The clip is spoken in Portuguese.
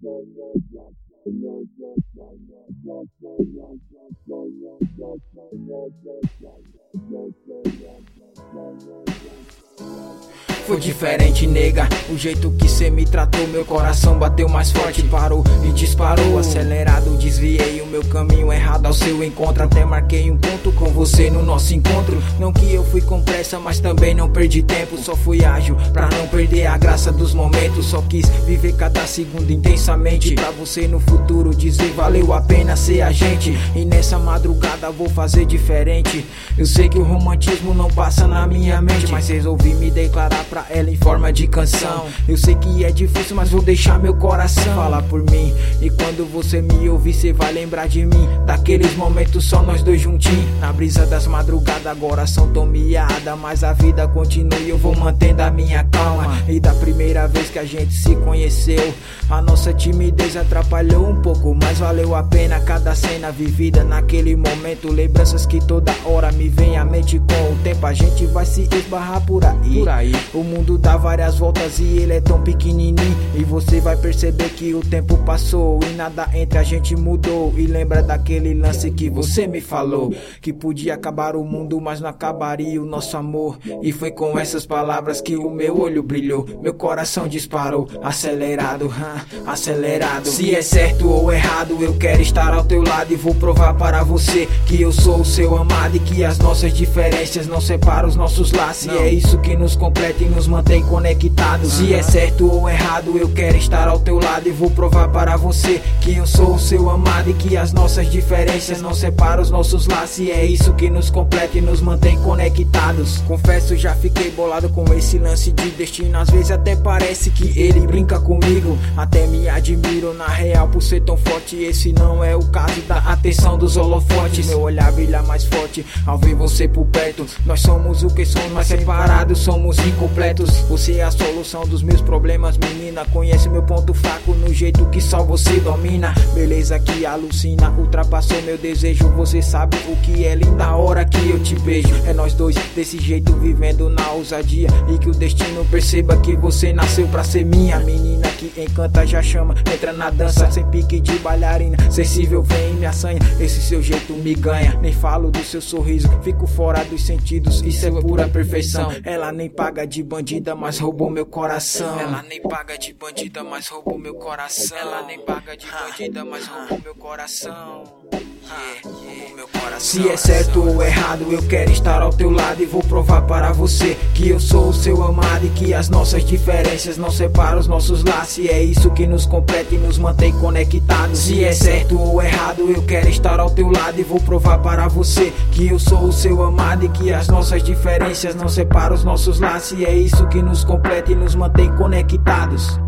Foi diferente, nega, o jeito que cê me tratou. Meu coração bateu mais forte, parou e disparou. Acelerado, desviei o meu caminho errado ao seu encontro. Até marquei um ponto com você no nosso encontro. Não que eu fui com pressa, mas também não perdi tempo. Só fui ágil pra não perder a graça dos momentos. Só quis viver cada segundo intensamente, pra você no futuro dizer valeu a pena ser a gente. E nessa madrugada vou fazer diferente. Eu sei que o romantismo não passa na minha mente, mas resolvi me declarar pra ela em forma de canção. Eu sei que é difícil, mas vou deixar meu coração falar por mim. E quando você me ouvir, cê vai lembrar de mim. Daqueles momentos só nós dois juntinhos, na brisa das madrugadas. Agora são tão miada, mas a vida continua e eu vou mantendo a minha calma. E da primeira vez que a gente se conheceu, a nossa timidez atrapalhou um pouco, mas valeu a pena cada cena vivida naquele momento. Lembranças que toda hora me vem à mente. Com o tempo a gente vai se esbarrar por aí. O mundo dá várias voltas e ele é tão pequenininho, e você vai perceber que o tempo passou e nada entre a gente mudou. E lembra daquele lance que você me falou, que podia acabar o mundo, mas não acabaria o nosso amor. E foi com essas palavras que o meu olho brilhou, meu coração disparou. Acelerado, acelerado. Se é certo ou errado, eu quero estar ao teu lado e vou provar para você que eu sou o seu amado, e que as nossas diferenças não separam os nossos laços. E é isso que nos completa e nos mantém conectados. Se é certo ou errado, eu quero estar ao teu lado e vou provar para você que eu sou o seu amado, e que as nossas diferenças não separam os nossos laços. E é isso que nos completa e nos mantém conectados. Confesso, já fiquei bolado com esse lance de destino. Às vezes até parece que ele brinca comigo, até me admiro na real por ser tão forte. Esse não é o caso da atenção dos holofotes. Meu olhar brilha mais forte ao ver você por perto. Nós somos o que somos, mas separados somos incompletos. Você é a solução dos meus problemas, menina. Conhece meu ponto fraco no jeito que só você domina. Beleza que alucina, ultrapassou meu desejo. Você sabe o que é linda a hora que eu te beijo. É nós dois desse jeito vivendo na ousadia, e que o destino perceba que você nasceu pra ser minha. Menina que encanta, já chama, entra na dança sem pique de bailarina. Sensível, vem e me assanha, esse seu jeito me ganha. Nem falo do seu sorriso, fico fora dos sentidos. Isso é pura perfeição. Ela nem paga de bandida, mas roubou meu coração. Ela nem paga de bandida, mas roubou meu coração. Ela nem paga de bandida, mas roubou meu coração. Se é certo ou errado, eu quero estar ao teu lado e vou provar para você que eu sou o seu amado, e que as nossas diferenças não separam os nossos laços. E é isso que nos completa e nos mantém conectados. Se é certo ou errado, eu quero estar ao teu lado e vou provar para você que eu sou o seu amado, e que as nossas diferenças não separam os nossos laços. E é isso que nos completa e nos mantém conectados.